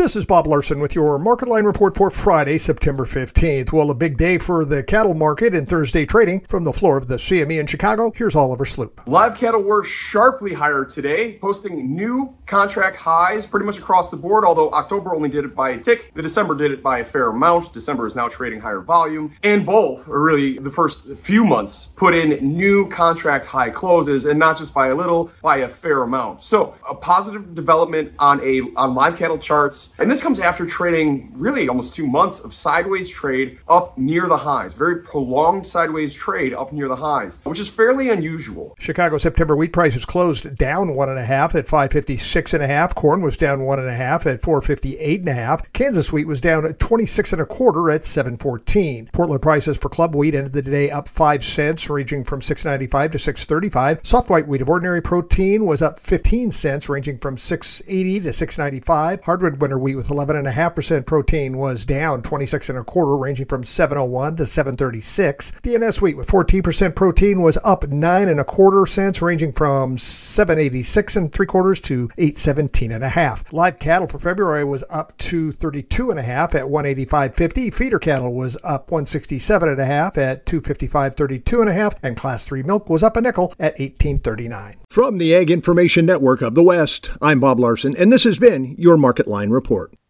This is Bob Larson with your Market Line Report for Friday, September 15th. Well, a big day for the cattle market and Thursday trading. From the floor of the CME in Chicago, here's Oliver Sloop. Live cattle were sharply higher today, posting new contract highs pretty much across the board, although October only did it by a tick. The December did it by a fair amount. December is now trading higher volume, and both, or really the first few months, put in new contract high closes, and not just by a little, by a fair amount. So a positive development on live cattle charts. And this comes after trading really almost 2 months of sideways trade up near the highs. Very prolonged sideways trade up near the highs, which is fairly unusual. Chicago September wheat prices closed down 1.5 at $5.56.5. Corn was down 1.5 at $4.58.5. Kansas wheat was down at 26.25 at $7.14. Portland prices for club wheat ended the day up 5 cents, ranging from $6.95 to $6.35. Soft white wheat of ordinary protein was up 15 cents, ranging from $6.80 to $6.95. Hardwood winter wheat with 11.5% protein was down 26.25, ranging from $7.01 to $7.36. DNS wheat with 14% protein was up 9.25 cents, ranging from $7.86 to $8.17.5. Live cattle for February was up to 32.5 at $185.50. Feeder cattle was up 167.5 at $255.32.5, and Class 3 milk was up a nickel at $18.39. From the Ag Information Network of the West, I'm Bob Larson, and this has been your Market Line Report.